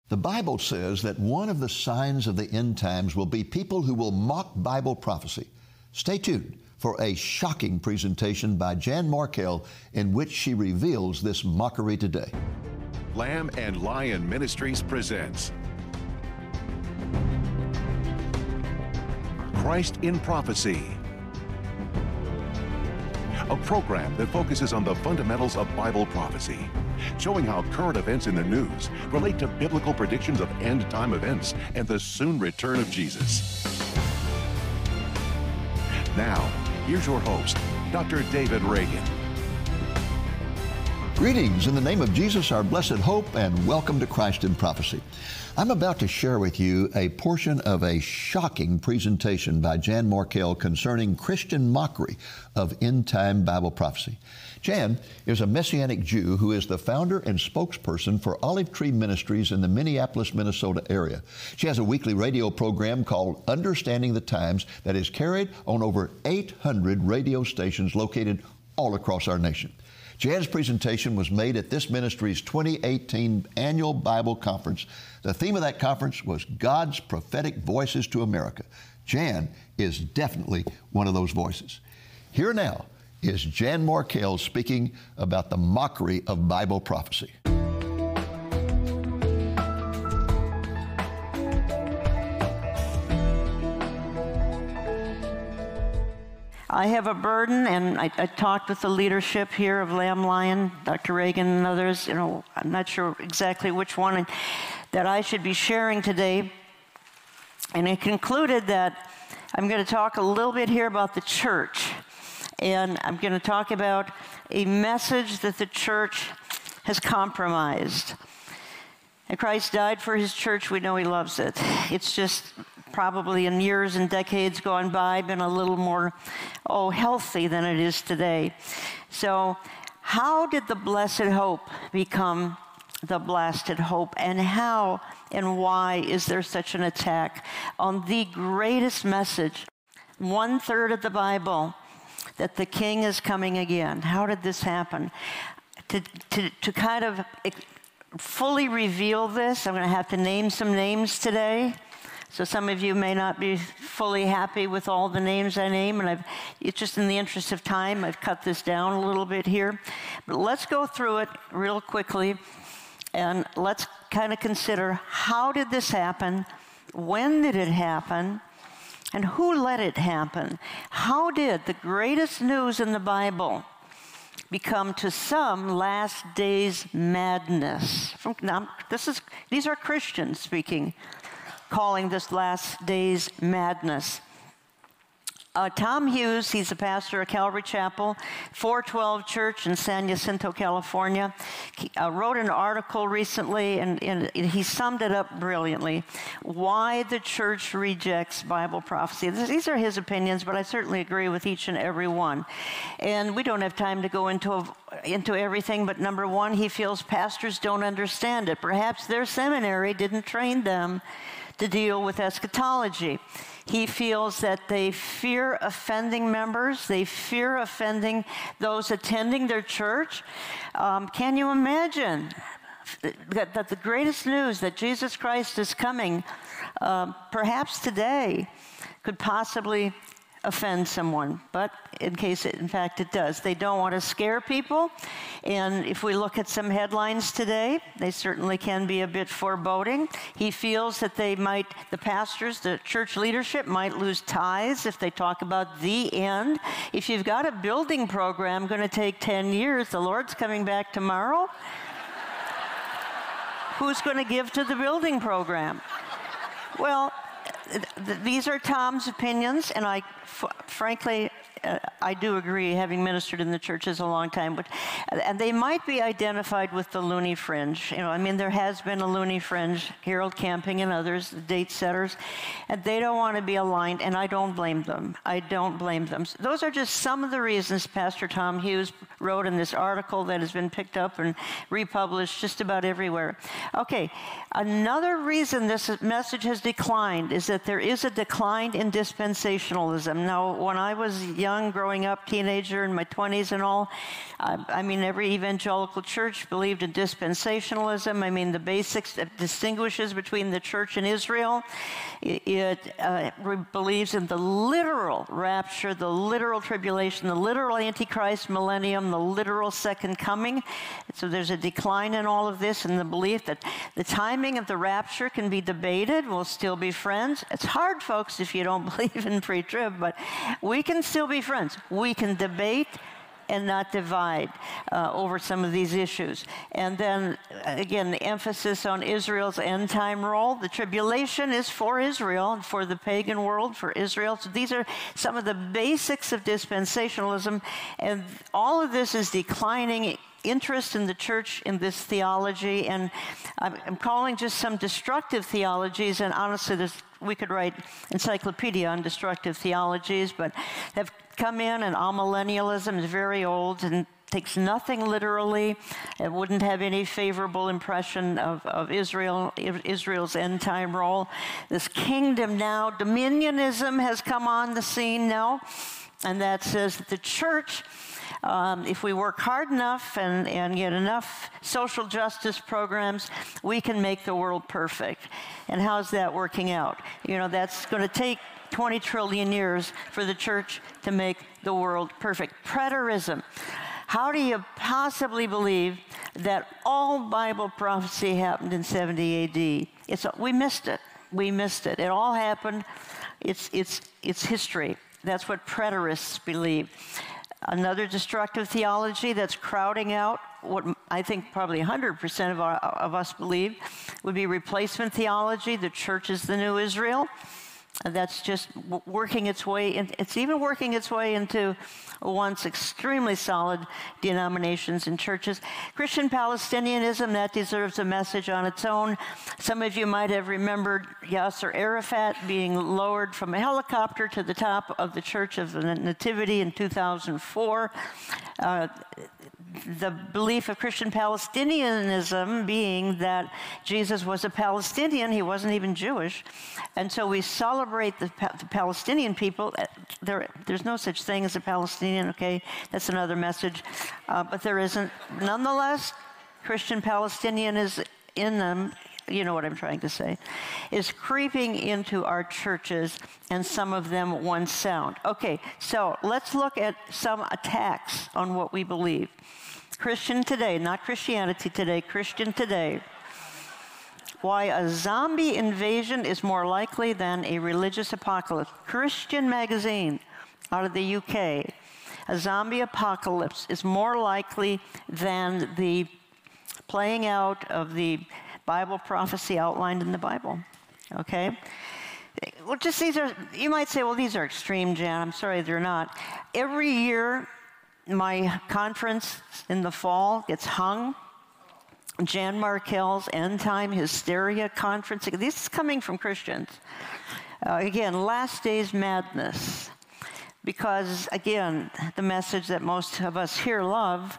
The Bible says that one of the signs of the end times will be people who will mock Bible prophecy. Stay tuned for a shocking presentation by Jan Markell in which she reveals this mockery today. Lamb and Lion Ministries presents Christ in Prophecy, a program that focuses on the fundamentals of Bible prophecy, showing how current events in the news relate to biblical predictions of end-time events and the soon return of Jesus. Now, here's your host, Dr. David Reagan. Greetings in the name of Jesus, our blessed hope, and welcome to Christ in Prophecy. I'm about to share with you a portion of a shocking presentation by Jan Markell concerning Christian mockery of end-time Bible prophecy. Jan is a Messianic Jew who is the founder and spokesperson for Olive Tree Ministries in the Minneapolis, Minnesota area. She has a weekly radio program called Understanding the Times that is carried on over 800 radio stations located all across our nation. Jan's presentation was made at this ministry's 2018 annual Bible conference. The theme of that conference was God's Prophetic Voices to America. Jan is definitely one of those voices. Here now is Jan Markell speaking about the mockery of Bible prophecy. I have a burden, and I talked with the leadership here of Lamb Lion, Dr. Reagan and others. I'm not sure exactly which one that I should be sharing today. And it concluded that I'm going to talk a little bit here about the church. And I'm going to talk about a message that the church has compromised. And Christ died for his church. We know he loves it. It's just probably in years and decades gone by been a little more, healthy than it is today. So how did the blessed hope become the blasted hope? And how and why is there such an attack on the greatest message, 1/3 of the Bible, that the King is coming again? How did this happen? To kind of fully reveal this, I'm going to have to name some names today. So some of you may not be fully happy with all the names I name, and it's just in the interest of time, I've cut this down a little bit here. But let's go through it real quickly, and let's kind of consider, how did this happen? When did it happen? And who let it happen? How did the greatest news in the Bible become to some last days madness? These are Christians speaking, calling this last days madness. Tom Hughes, he's a pastor of Calvary Chapel, 412 Church in San Jacinto, California. He wrote an article recently, and he summed it up brilliantly. Why the church rejects Bible prophecy. These are his opinions, but I certainly agree with each and every one. And we don't have time to go into everything, but number one, he feels pastors don't understand it. Perhaps their seminary didn't train them to deal with eschatology. He feels that they fear offending members. They fear offending those attending their church. Can you imagine that the greatest news that Jesus Christ is coming, perhaps today, could possibly offend someone? But in fact it does. They don't want to scare people. And if we look at some headlines today, they certainly can be a bit foreboding. He feels that the pastors, the church leadership might lose ties if they talk about the end. If you've got a building program going to take 10 years, the Lord's coming back tomorrow, who's going to give to the building program? Well, these are Tom's opinions, and frankly, I do agree, having ministered in the churches a long time, and they might be identified with the loony fringe. There has been a loony fringe, Harold Camping and others, the date setters, and they don't want to be aligned, and I don't blame them. I don't blame them. Those are just some of the reasons Pastor Tom Hughes wrote in this article that has been picked up and republished just about everywhere. Okay, another reason this message has declined is that there is a decline in dispensationalism. Now, when I was young, young, growing up, teenager, in my 20s and all, I mean, every evangelical church believed in dispensationalism. I mean, the basics that distinguishes between the church and Israel. It believes in the literal rapture, the literal tribulation, the literal Antichrist millennium, the literal second coming. So there's a decline in all of this, and the belief that the timing of the rapture can be debated. We'll still be friends. It's hard, folks, if you don't believe in pre-trib, but we can still be friends. We can debate and not divide over some of these issues. And then, again, the emphasis on Israel's end-time role. The tribulation is for Israel and for the pagan world, for Israel. So these are some of the basics of dispensationalism, and all of this is declining interest in the church in this theology, and I'm calling just some destructive theologies, and honestly, we could write encyclopedia on destructive theologies, but have come in, and amillennialism is very old and takes nothing literally. It wouldn't have any favorable impression of Israel's end-time role. This kingdom now, dominionism has come on the scene now, and that says that the church, if we work hard enough and get enough social justice programs, we can make the world perfect. And how's that working out? You know, that's going to take 20 trillion years for the church to make the world perfect. Preterism. How do you possibly believe that all Bible prophecy happened in 70 AD? We missed it. We missed it. It all happened. It's history. That's what preterists believe. Another destructive theology that's crowding out what I think probably 100% of us believe would be replacement theology. The church is the new Israel. And that's just working its way, it's even working its way into once extremely solid denominations and churches. Christian Palestinianism, that deserves a message on its own. Some of you might have remembered Yasser Arafat being lowered from a helicopter to the top of the Church of the Nativity in 2004. The belief of Christian Palestinianism being that Jesus was a Palestinian, he wasn't even Jewish. And so we celebrate the Palestinian people. There's no such thing as a Palestinian, okay? That's another message. But there isn't. Nonetheless, Christian Palestinian is in them, you know what I'm trying to say, is creeping into our churches, and some of them one sound. Okay, so let's look at some attacks on what we believe. Christian Today, not Christianity Today, Christian Today. Why a zombie invasion is more likely than a religious apocalypse. Christian Magazine out of the UK. A zombie apocalypse is more likely than the playing out of the Bible prophecy outlined in the Bible. Okay? Well, just these are, you might say, well, these are extreme, Jan. I'm sorry, they're not. Every year, my conference in the fall gets hung. Jan Markell's End Time Hysteria Conference. This is coming from Christians. Again, Last Days Madness. Because, again, the message that most of us here love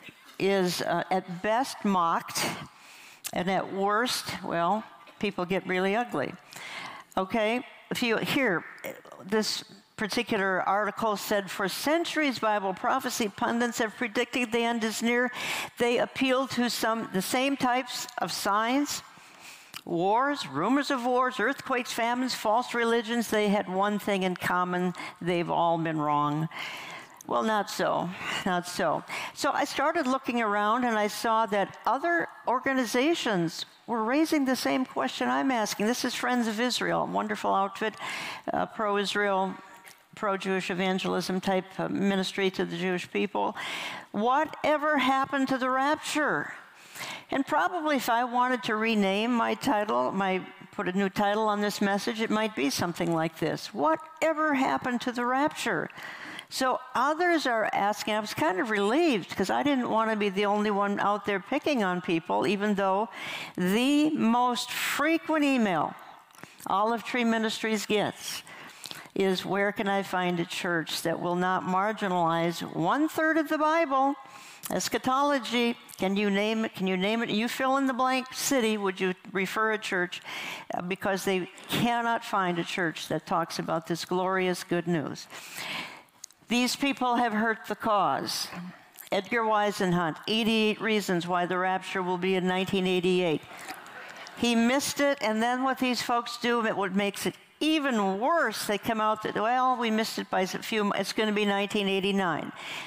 is at best mocked, and at worst, well, people get really ugly. Okay? If you hear this particular article said, for centuries, Bible prophecy pundits have predicted the end is near. They appeal to the same types of signs, wars, rumors of wars, earthquakes, famines, false religions. They had one thing in common: they've all been wrong. Well, not so, not so. So I started looking around, and I saw that other organizations were raising the same question I'm asking. This is Friends of Israel, a wonderful outfit, pro-Israel, pro-Jewish evangelism type ministry to the Jewish people. Whatever happened to the rapture? And probably if I wanted to rename my title, put a new title on this message, it might be something like this: Whatever happened to the rapture? So others are asking. I was kind of relieved because I didn't want to be the only one out there picking on people, even though the most frequent email Olive Tree Ministries gets is, where can I find a church that will not marginalize 1/3 of the Bible? Eschatology. Can you name it? Can you name it? You fill in the blank city. Would you refer a church? Because they cannot find a church that talks about this glorious good news. These people have hurt the cause. Edgar Whisenant, 88 Reasons Why the Rapture Will Be in 1988. He missed it, and then what these folks do, what makes it even worse, they come out that, well, we missed it by a few, it's going to be 1989.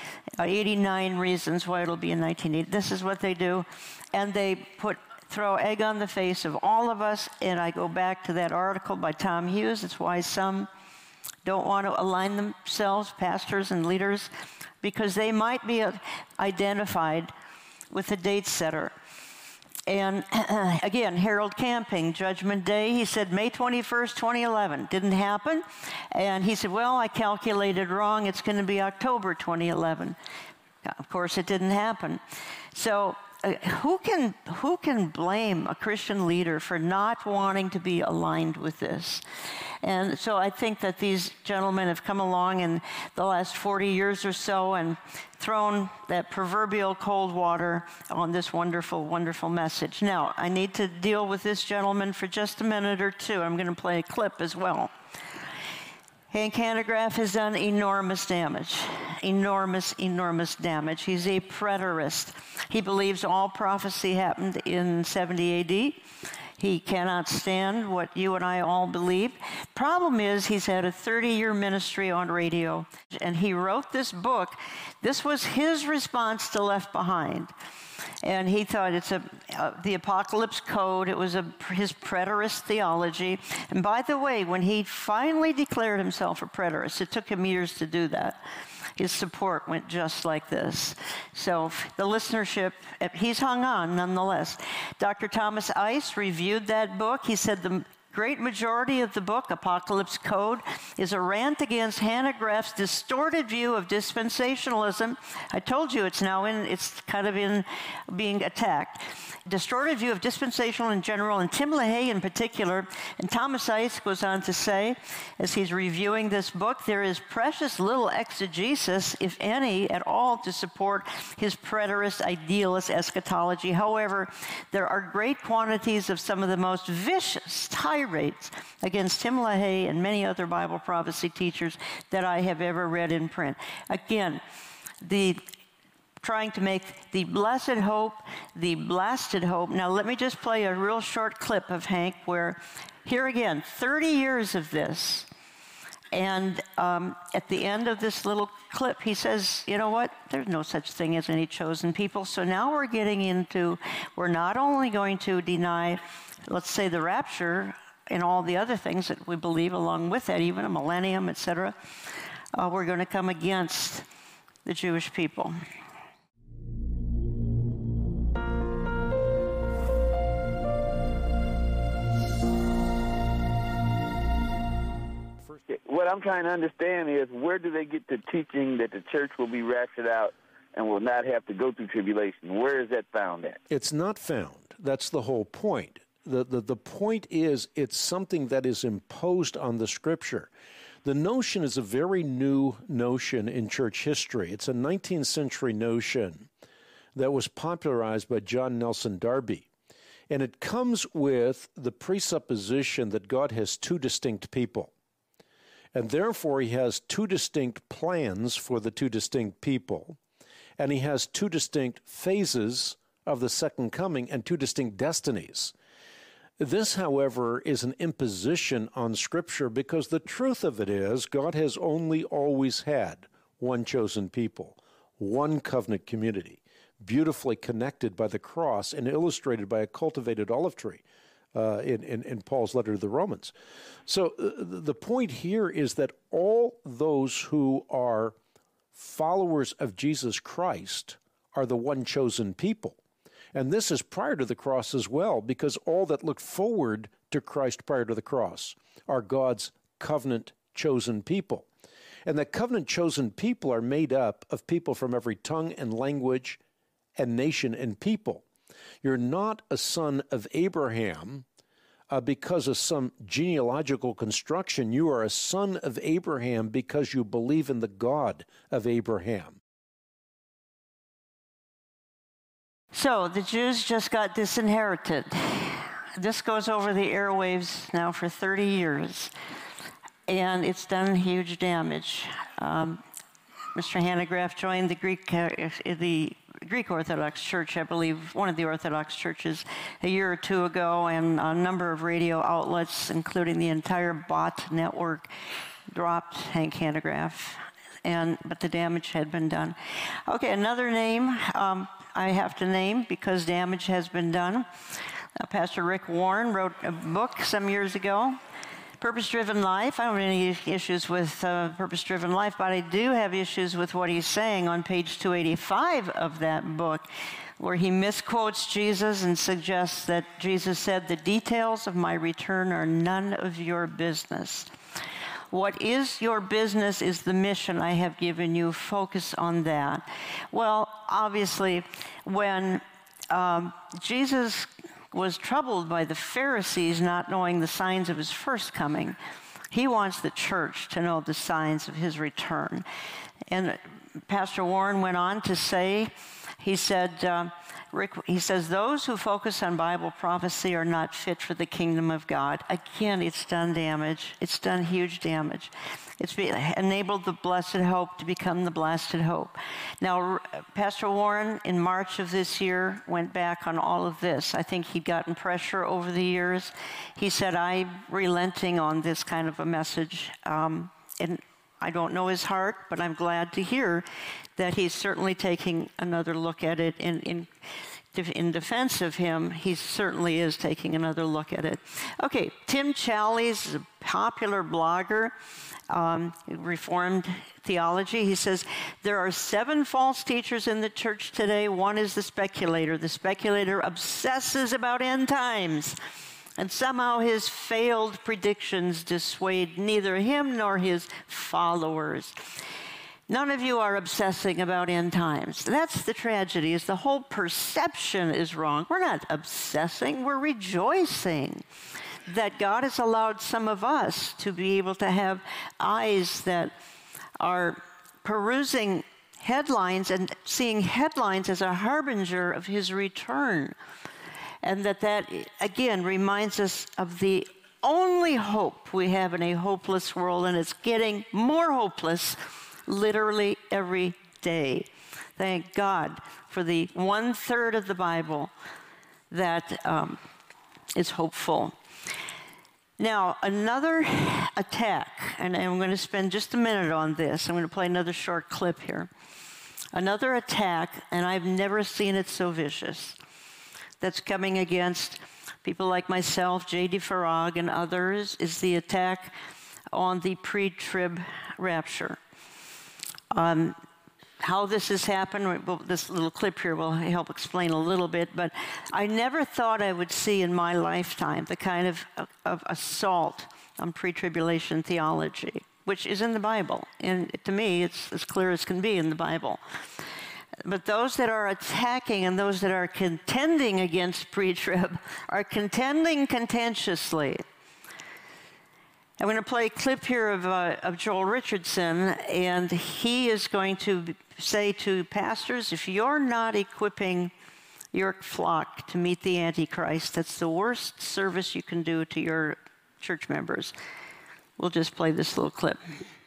89 Reasons Why It'll Be in 1980. This is what they do. And they throw egg on the face of all of us, and I go back to that article by Tom Hughes. It's why some don't want to align themselves, pastors and leaders, because they might be identified with the date setter. And again, Harold Camping, Judgment Day, he said May 21st, 2011. Didn't happen. And he said, well, I calculated wrong. It's going to be October 2011. Of course, it didn't happen. So who can blame a Christian leader for not wanting to be aligned with this? And so I think that these gentlemen have come along in the last 40 years or so and thrown that proverbial cold water on this wonderful, wonderful message. Now, I need to deal with this gentleman for just a minute or two. I'm going to play a clip as well. Hank Hanegraaff has done enormous damage. Enormous damage. He's a preterist. He believes all prophecy happened in 70 AD. He cannot stand what you and I all believe. Problem is, he's had a 30-year ministry on radio, and he wrote this book. This was his response to Left Behind. And he thought it's the Apocalypse Code. It was his preterist theology. And by the way, when he finally declared himself a preterist, it took him years to do that. His support went just like this. So the listenership, he's hung on nonetheless. Dr. Thomas Ice reviewed that book. He said the great majority of the book, Apocalypse Code, is a rant against Hanegraaff's distorted view of dispensationalism. I told you it's kind of in being attacked. Distorted view of dispensational in general, and Tim LaHaye in particular. And Thomas Ice goes on to say, as he's reviewing this book, there is precious little exegesis, if any, at all, to support his preterist, idealist eschatology. However, there are great quantities of some of the most vicious tirades against Tim LaHaye and many other Bible prophecy teachers that I have ever read in print. Again, trying to make the blessed hope the blasted hope. Now, let me just play a real short clip of Hank where, here again, 30 years of this, and at the end of this little clip, he says, you know what? There's no such thing as any chosen people. So now we're getting into, we're not only going to deny, let's say, the rapture and all the other things that we believe along with that, even a millennium, etc. We're going to come against the Jewish people. What I'm trying to understand is, where do they get the teaching that the church will be raptured out and will not have to go through tribulation? Where is that found at? It's not found. That's the whole point. The point is, it's something that is imposed on the Scripture. The notion is a very new notion in church history. It's a 19th century notion that was popularized by John Nelson Darby. And it comes with the presupposition that God has two distinct people. And therefore, he has two distinct plans for the two distinct people. And he has two distinct phases of the second coming and two distinct destinies. This, however, is an imposition on Scripture, because the truth of it is God has only always had one chosen people, one covenant community, beautifully connected by the cross and illustrated by a cultivated olive tree. In Paul's letter to the Romans. So the point here is that all those who are followers of Jesus Christ are the one chosen people. And this is prior to the cross as well, because all that looked forward to Christ prior to the cross are God's covenant chosen people. And the covenant chosen people are made up of people from every tongue and language and nation and people. You're not a son of Abraham because of some genealogical construction. You are a son of Abraham because you believe in the God of Abraham. So the Jews just got disinherited. This goes over the airwaves now for 30 years, and it's done huge damage. Mr. Hanegraaff joined the Greek Orthodox Church, I believe, one of the Orthodox churches, a year or two ago, and a number of radio outlets, including the entire BOT network, dropped Hank Hanegraaff, but the damage had been done. Okay, another name I have to name because damage has been done. Pastor Rick Warren wrote a book some years ago, Purpose-Driven Life. I don't have any issues with Purpose-Driven Life, but I do have issues with what he's saying on page 285 of that book, where he misquotes Jesus and suggests that Jesus said, "The details of my return are none of your business." What is your business is the mission I have given you. Focus on that. Well, obviously, when Jesus was troubled by the Pharisees not knowing the signs of his first coming, he wants the church to know the signs of his return. And Pastor Warren went on to say, he says, those who focus on Bible prophecy are not fit for the kingdom of God. Again, it's done damage. It's done huge damage. It's enabled the blessed hope to become the blasted hope. Now, Pastor Warren, in March of this year, went back on all of this. I think he'd gotten pressure over the years. He said, I'm relenting on this kind of a message. And I don't know his heart, but I'm glad to hear that he's certainly taking another look at it. In defense of him, he certainly is taking another look at it. Okay, Tim Challies is a popular blogger, Reformed theology. He says, there are 7 false teachers in the church today. One is the speculator. The speculator obsesses about end times, and somehow his failed predictions dissuade neither him nor his followers. None of you are obsessing about end times. That's the tragedy, is the whole perception is wrong. We're not obsessing, we're rejoicing that God has allowed some of us to be able to have eyes that are perusing headlines and seeing headlines as a harbinger of his return. And that, again, reminds us of the only hope we have in a hopeless world, and it's getting more hopeless literally every day. Thank God for the 1/3 of the Bible that is hopeful. Now, another attack, and I'm going to spend just a minute on this. I'm going to play another short clip here. Another attack, and I've never seen it so vicious, that's coming against people like myself, J.D. Farag, and others, is the attack on the pre-trib rapture. How this has happened, well, this little clip here will help explain a little bit, but I never thought I would see in my lifetime the kind of assault on pre-tribulation theology, which is in the Bible. And to me, it's as clear as can be in the Bible. But those that are attacking and those that are contending against pre-trib are contending contentiously. I'm going to play a clip here of Joel Richardson, and he is going to say to pastors, if you're not equipping your flock to meet the Antichrist, that's the worst service you can do to your church members. We'll just play this little clip.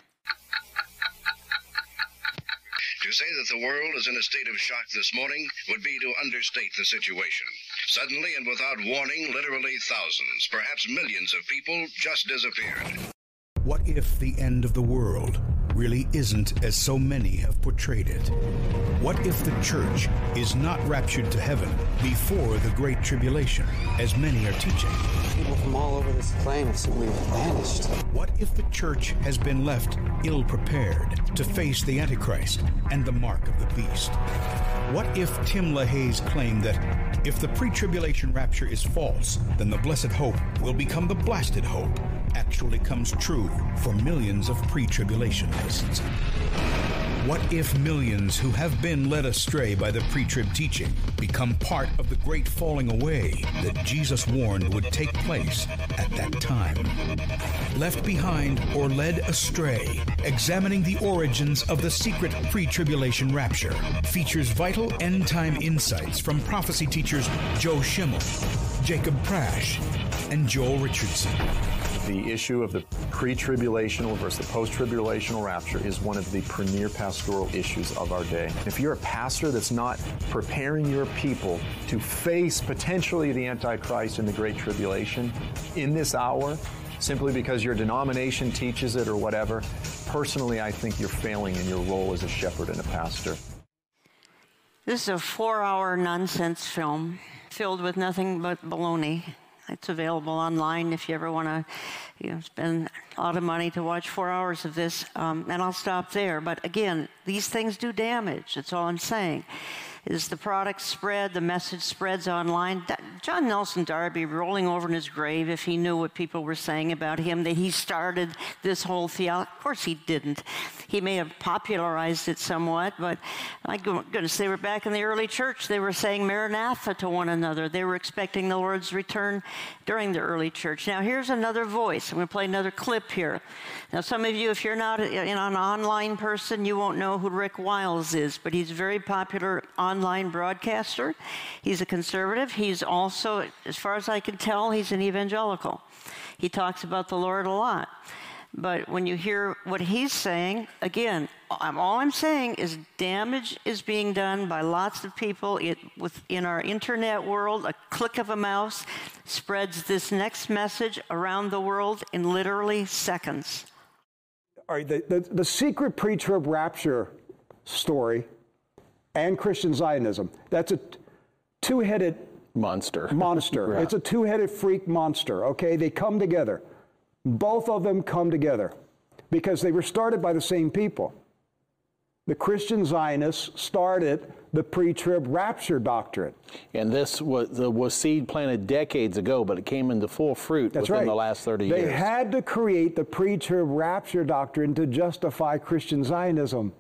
To say that the world is in a state of shock this morning would be to understate the situation. Suddenly and without warning, literally thousands, perhaps millions of people just disappeared. What if the end of the world really isn't as so many have portrayed it? What if the church is not raptured to heaven before the Great Tribulation, as many are teaching? People from all over this planet have simply vanished. What if the church has been left ill-prepared to face the Antichrist and the mark of the beast? What if Tim LaHaye's claim that if the pre-tribulation rapture is false, then the blessed hope will become the blasted hope actually comes true for millions of pre-tribulationists? What if millions who have been led astray by the pre-trib teaching become part of the great falling away that Jesus warned would take place at that time? Left Behind or Led Astray, Examining the Origins of the Secret Pre-Tribulation Rapture, features vital end-time insights from prophecy teachers Joe Schimmel, Jacob Prasch, and Joel Richardson. The issue of the pre-tribulational versus the post-tribulational rapture is one of the premier pastoral issues of our day. If you're a pastor that's not preparing your people to face potentially the Antichrist in the Great Tribulation in this hour, simply because your denomination teaches it or whatever, personally, I think you're failing in your role as a shepherd and a pastor. This is a 4-hour nonsense film filled with nothing but baloney. It's available online if you ever want to spend a lot of money to watch 4 hours of this, and I'll stop there. But again, these things do damage. That's all I'm saying. As the product spread, the message spreads online. John Nelson Darby rolling over in his grave if he knew what people were saying about him, that he started this whole theology. Of course he didn't. He may have popularized it somewhat, but my goodness, they were back in the early church. They were saying Maranatha to one another. They were expecting the Lord's return during the early church. Now here's another voice. I'm going to play another clip here. Now some of you, if you're not an online person, you won't know who Rick Wiles is, but he's very popular online broadcaster. He's a conservative. He's also, as far as I can tell, he's an evangelical. He talks about the Lord a lot. But when you hear what he's saying, again, all I'm saying is damage is being done by lots of people in our internet world. A click of a mouse spreads this next message around the world in literally seconds. All right, the secret pre-trib rapture story and Christian Zionism, that's a two-headed monster. Yeah. It's a two-headed freak monster, okay? They come together. Both of them come together because they were started by the same people. The Christian Zionists started the pre-trib rapture doctrine. And this was seed planted decades ago, but it came into full fruit within the last 30 years. They had to create the pre-trib rapture doctrine to justify Christian Zionism.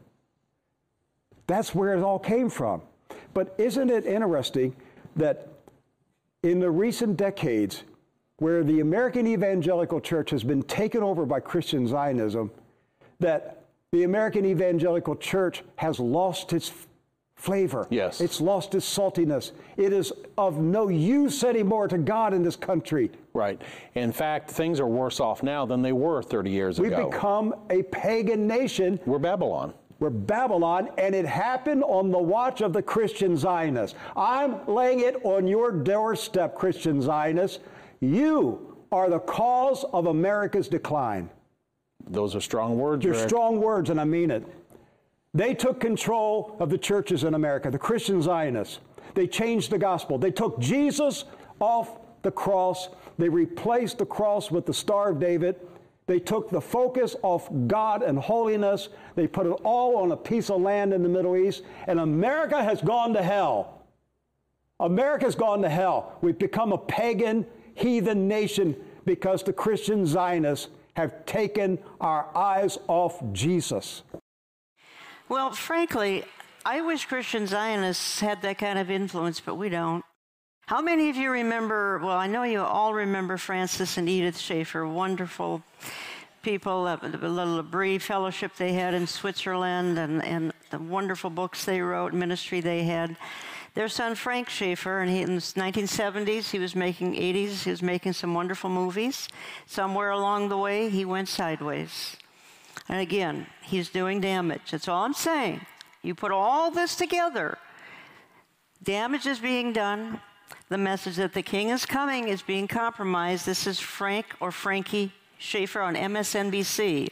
That's where it all came from. But isn't it interesting that in the recent decades, where the American evangelical church has been taken over by Christian Zionism, that the American evangelical church has lost its flavor. Yes. It's lost its saltiness. It is of no use anymore to God in this country. Right. In fact, things are worse off now than they were 30 years ago. We've become a pagan nation. We're Babylon. We're Babylon, and it happened on the watch of the Christian Zionists. I'm laying it on your doorstep, Christian Zionists. You are the cause of America's decline. Those are strong words, They're Rick. strong words, and I mean it. They took control of the churches in America, the Christian Zionists. They changed the gospel. They took Jesus off the cross. They replaced the cross with the Star of David. They took the focus off God and holiness. They put it all on a piece of land in the Middle East, and America has gone to hell. America's gone to hell. We've become a pagan, heathen nation because the Christian Zionists have taken our eyes off Jesus. Well, frankly, I wish Christian Zionists had that kind of influence, but we don't. How many of you remember, well, I know you all remember Francis and Edith Schaeffer, wonderful people, the little L'Abri fellowship they had in Switzerland and the wonderful books they wrote, ministry they had. Their son, Frank Schaeffer, and in the 1970s, he was making some wonderful movies. Somewhere along the way, he went sideways. And again, he's doing damage. That's all I'm saying. You put all this together, damage is being done. The message that the king is coming is being compromised. This is Frank or Frankie Schaeffer on MSNBC.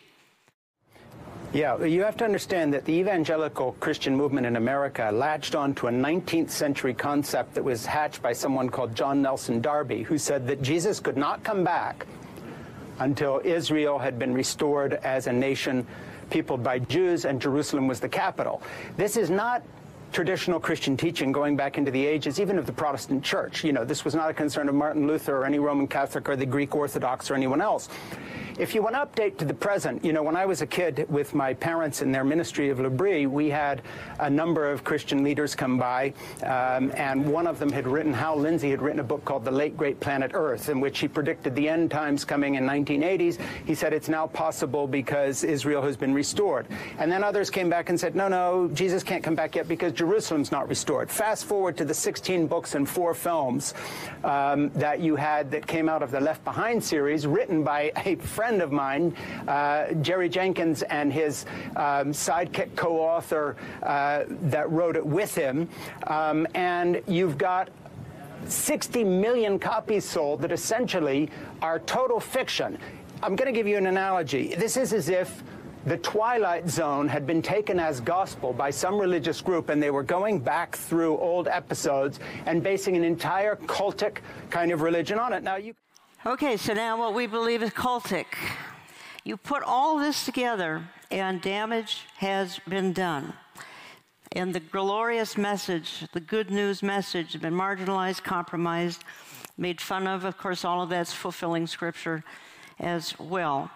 Yeah, you have to understand that the evangelical Christian movement in America latched onto a 19th century concept that was hatched by someone called John Nelson Darby, who said that Jesus could not come back until Israel had been restored as a nation peopled by Jews and Jerusalem was the capital. This is not traditional Christian teaching going back into the ages, even of the Protestant church. You know, this was not a concern of Martin Luther or any Roman Catholic or the Greek Orthodox or anyone else. if you want to update to the present, you know, when I was a kid with my parents in their ministry of L'Abri, we had a number of Christian leaders come by, and one of them had written, Hal Lindsey had written a book called The Late Great Planet Earth, in which he predicted the end times coming in 1980s. He said it's now possible because Israel has been restored. And then others came back and said, no, Jesus can't come back yet because Jerusalem's not restored. Fast forward to the 16 books and 4 films that you had that came out of the Left Behind series, written by a friend of mine, Jerry Jenkins, and his sidekick co-author that wrote it with him. And you've got 60 million copies sold that essentially are total fiction. I'm going to give you an analogy. This is as if the Twilight Zone had been taken as gospel by some religious group, and they were going back through old episodes and basing an entire cultic kind of religion on it. Now, Okay, so now what we believe is cultic. You put all this together, and damage has been done. And the glorious message, the good news message, has been marginalized, compromised, made fun of. Of course, all of that's fulfilling Scripture as well.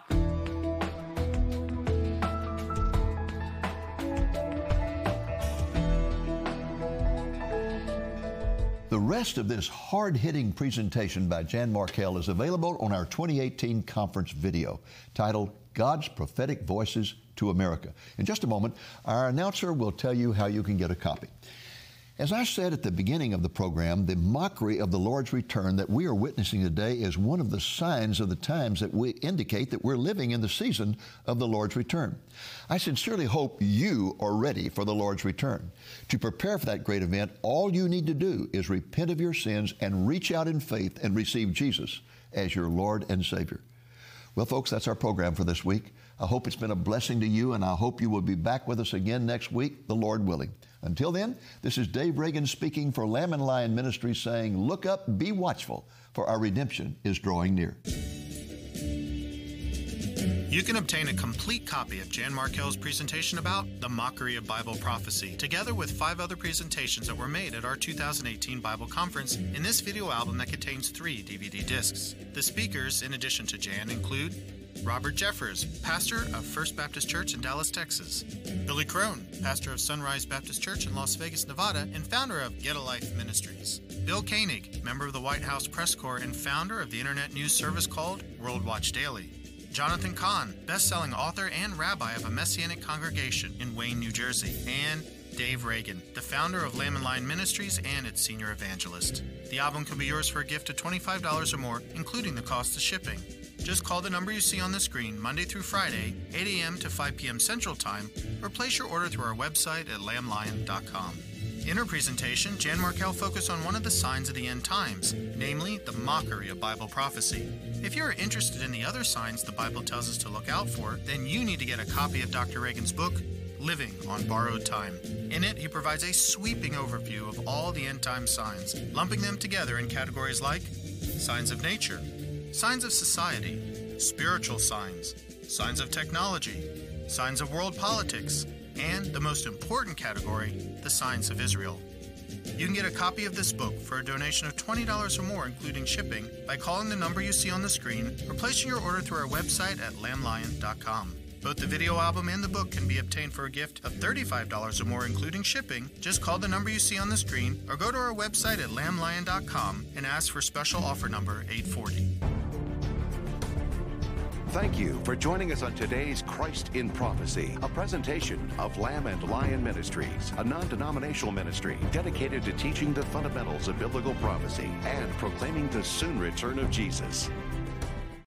The rest of this hard-hitting presentation by Jan Markell is available on our 2018 conference video titled God's Prophetic Voices to America. In just a moment, our announcer will tell you how you can get a copy. As I said at the beginning of the program, the mockery of the Lord's return that we are witnessing today is one of the signs of the times that we indicate that we're living in the season of the Lord's return. I sincerely hope you are ready for the Lord's return. To prepare for that great event, all you need to do is repent of your sins and reach out in faith and receive Jesus as your Lord and Savior. Well, folks, that's our program for this week. I hope it's been a blessing to you, and I hope you will be back with us again next week, the Lord willing. Until then, this is Dave Reagan speaking for Lamb and Lion Ministries saying, look up, be watchful, for our redemption is drawing near. You can obtain a complete copy of Jan Markell's presentation about the mockery of Bible prophecy, together with 5 other presentations that were made at our 2018 Bible Conference in this video album that contains 3 DVD discs. The speakers, in addition to Jan, include Robert Jeffers, pastor of First Baptist Church in Dallas, Texas; Billy Crone, pastor of Sunrise Baptist Church in Las Vegas, Nevada, and founder of Get a Life Ministries; Bill Koenig, member of the White House Press Corps and founder of the internet news service called World Watch Daily; Jonathan Cahn, best-selling author and rabbi of a Messianic congregation in Wayne, New Jersey; and Dave Reagan, the founder of Lamb and Lion Ministries and its senior evangelist. The album can be yours for a gift of $25 or more, including the cost of shipping. Just call the number you see on the screen Monday through Friday, 8 a.m. to 5 p.m. Central Time, or place your order through our website at lamblion.com. In her presentation, Jan Markell focused on one of the signs of the end times, namely the mockery of Bible prophecy. If you are interested in the other signs the Bible tells us to look out for, then you need to get a copy of Dr. Reagan's book, Living on Borrowed Time. In it, he provides a sweeping overview of all the end time signs, lumping them together in categories like signs of nature, signs of society, spiritual signs, signs of technology, signs of world politics, and the most important category, the signs of Israel. You can get a copy of this book for a donation of $20 or more, including shipping, by calling the number you see on the screen or placing your order through our website at lamblion.com. Both the video album and the book can be obtained for a gift of $35 or more, including shipping. Just call the number you see on the screen or go to our website at lamblion.com and ask for special offer number 840. Thank you for joining us on today's Christ in Prophecy, a presentation of Lamb and Lion Ministries, a non-denominational ministry dedicated to teaching the fundamentals of biblical prophecy and proclaiming the soon return of Jesus.